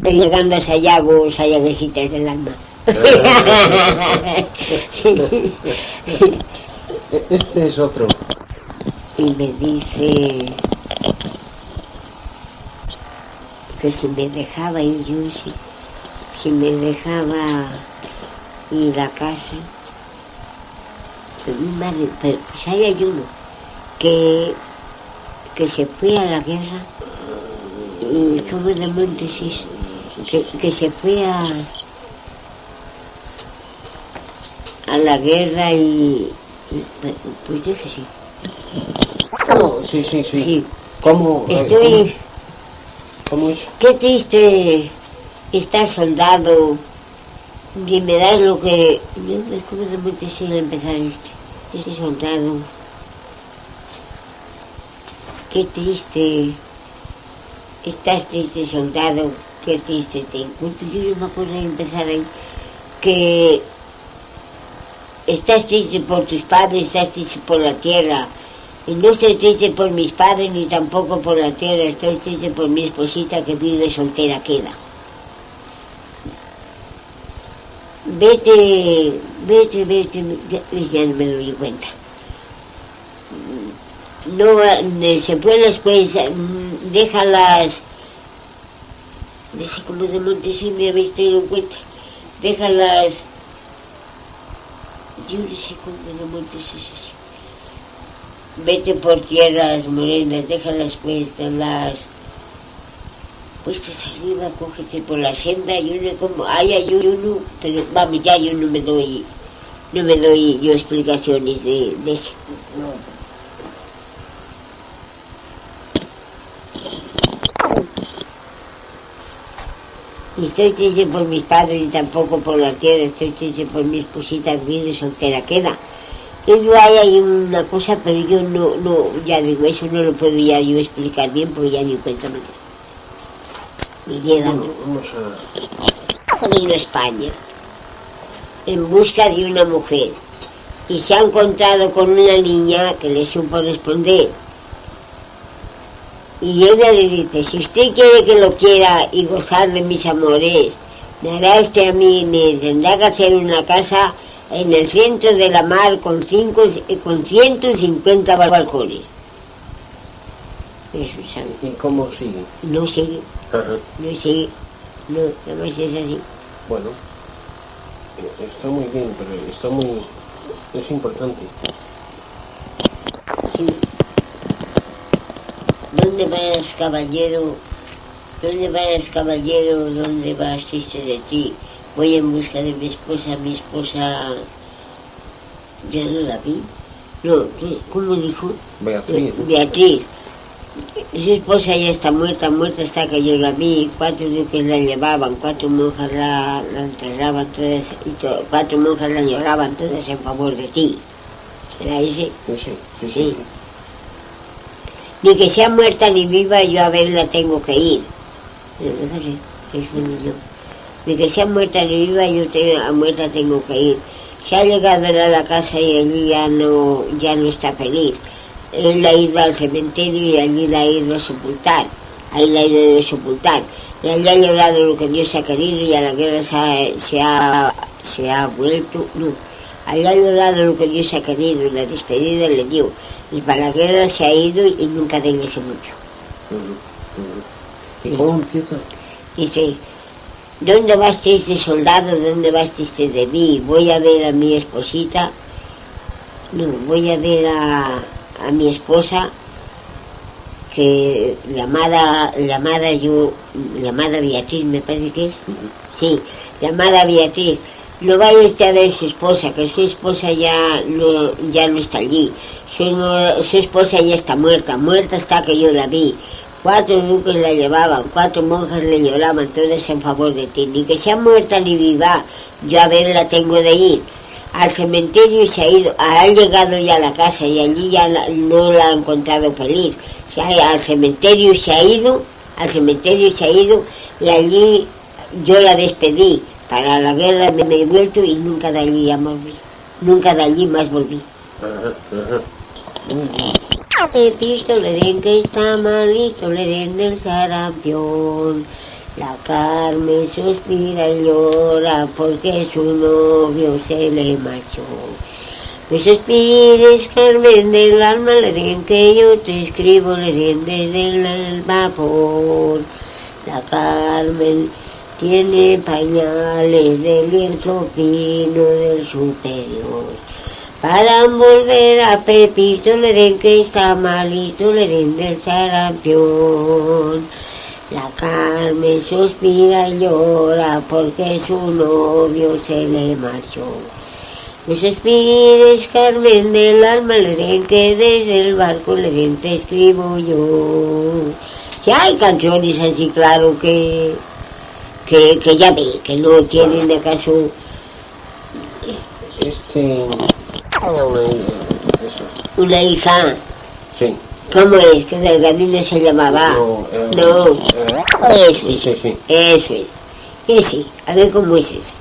llegando a Sayago, Sayaguesitas del alma. Este es otro. Y me dice que si me dejaba ir yo, si me dejaba ir a casa, mi madre, pero pues ahí hay uno que se fue a la guerra, y como de Montes que se fue a la guerra y pues déjese. ¿Cómo? Sí. ¿Cómo? ¿Cómo es? Qué triste estar soldado, y me da lo que... Yo me como de Montes al empezar este soldado. Qué triste, estás triste, soldado, qué triste te encuentro. Yo no me acuerdo de empezar ahí, que estás triste por tus padres, estás triste por la tierra, y no estoy triste por mis padres ni tampoco por la tierra, estoy triste por mi esposita que vive soltera queda. Vete, ya no me doy cuenta. No, se fue a la escuela, déjalas, no sé cómo de Montesín me habéis tenido en cuenta, déjalas, yo no sé cómo de Montesín es así. Vete por tierras morenas, déjalas puestas arriba, cógete por la senda, y uno como, hay uno, pero vamos, ya yo no me doy yo explicaciones de eso. No. Y estoy triste por mis padres y tampoco por la tierra, estoy triste por mi esposita viuda soltera queda. Y yo hay una cosa, pero yo no, ya digo, eso no lo puedo ya yo explicar bien, porque ya ni cuenta me llega. Vamos a España en busca de una mujer, y se ha encontrado con una niña que le supo responder. Y ella le dice, si usted quiere que lo quiera y gozar de mis amores, me hará usted a mí, me tendrá que hacer una casa en el centro de la mar con 150 balcones. Eso, ¿sabe? ¿Y cómo sigue? No sigue. Ajá. No sigue. No, nada más es así. Bueno, está muy bien, pero es importante. Sí. ¿Dónde vas, caballero? ¿Dónde vas, caballero? ¿Dónde vas, triste de ti? Voy en busca de mi esposa ya no la vi. No, ¿cómo dijo? Beatriz. Su esposa ya está muerta está que yo la vi, 4 duques la llevaban, 4 monjas la enterraban todas, y 4 monjas la lloraban todas en favor de ti. ¿Será ese? Sí. Ni que sea muerta ni viva, yo a verla tengo que ir. Ni que sea muerta ni viva, a muerta tengo que ir. Se ha llegado a la casa y allí ya no está feliz. Él ha ido al cementerio y allí la ha ido a sepultar. Ahí la ha ido a sepultar. Y allí ha llorado lo que Dios ha querido, y a la guerra se ha vuelto. No, allí ha llorado lo que Dios ha querido, y la despedida le dio. Y para la guerra se ha ido y nunca regresó mucho. ¿Y cómo empieza? Dice, ¿dónde vas triste, soldado? ¿Dónde vas triste de mí? Voy a ver a mi esposita. No, voy a ver a mi esposa, que llamada Beatriz, me parece que es. Sí, llamada Beatriz. No vaya usted a ver su esposa, que su esposa ya no está allí. Su esposa ya está muerta está que yo la vi. 4 duques la llevaban, 4 monjas le lloraban, todas en favor de ti. Ni que sea muerta ni viva, yo a verla tengo de ir. Al cementerio se ha ido, ha llegado ya a la casa y allí ya no la ha encontrado feliz. Al cementerio se ha ido y allí yo la despedí. Para la guerra me he vuelto y nunca de allí más volví. Pistoleren que está malito, le den del sarampión. La Carmen suspira y llora porque su novio se le marchó. No suspires, Carmen del alma, lerén, que yo te escribo, lerén, desde el vapor. La Carmen tiene pañales del lienzo fino del superior. Para envolver a Pepito, lerén, que está malito, lerén, del sarampión. La Carmen suspira y llora porque su novio se le marchó. No suspires, Carmen del alma, lerén, que desde el barco, lerén, te escribo yo. Si hay canciones así, claro, que ya ve, que no tienen acaso... Una hija. Sí. ¿Cómo es? ¿Que la niña se llamaba? No. Eso es. Sí. Eso es. Ese. A ver cómo es eso.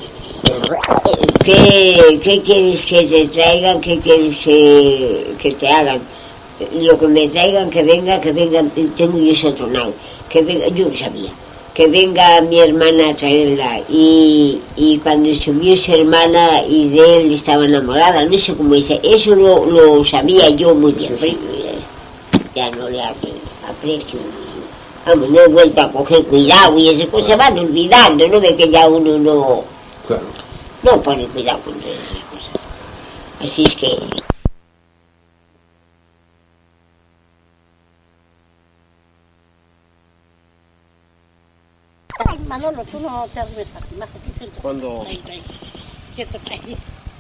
¿Qué quieres que te traigan? ¿Qué quieres que te hagan? Lo que me traigan, que vengan, tengo yo ese tonal. Que venga, yo no sabía. Que venga mi hermana a traerla. Y cuando subió su hermana y de él estaba enamorada, no sé cómo dice. Eso lo sabía yo muy bien. Sí. Ya no le aprecio. Vamos, no he vuelto a coger cuidado y esas cosas van olvidando, no ve que ya uno no... Claro. No pone cuidado con esas cosas. Así es que... Manolo, tú no te arribes para ti, majo. ¿Cuándo? Ahí. Quieto, ahí.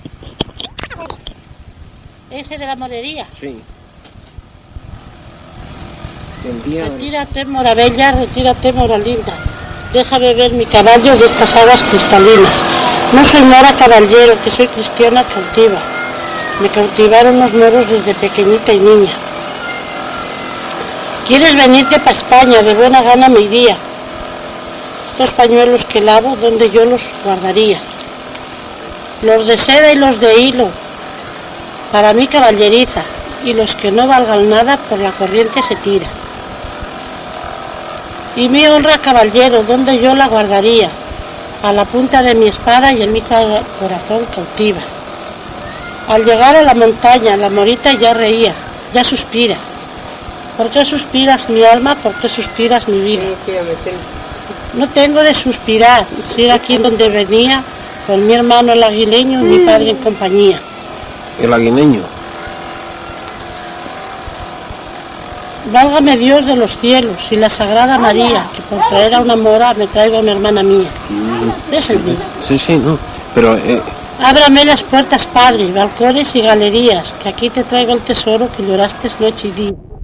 Ese de la morería. Sí. Retírate, mora bella, retírate, mora linda. Deja beber mi caballo de estas aguas cristalinas. No soy mora caballero, que soy cristiana cautiva. Me cautivaron los moros desde pequeñita y niña. ¿Quieres venirte para España? De buena gana me iría. Estos pañuelos que lavo, ¿dónde yo los guardaría? Los de seda y los de hilo, para mí caballeriza, y los que no valgan nada por la corriente se tira. Y mi honra caballero, ¿dónde yo la guardaría? A la punta de mi espada y en mi corazón cautiva. Al llegar a la montaña, la morita ya reía, ya suspira. ¿Por qué suspiras mi alma? ¿Por qué suspiras mi vida? No tengo de suspirar, si era aquí donde venía, con mi hermano el aguileño y mi padre en compañía. El aguileño. Válgame Dios de los cielos y la Sagrada María, que por traer a una mora me traigo a mi hermana mía. Es el mismo. Sí, no, pero... Ábrame las puertas, padre, balcones y galerías, que aquí te traigo el tesoro que lloraste noche y día.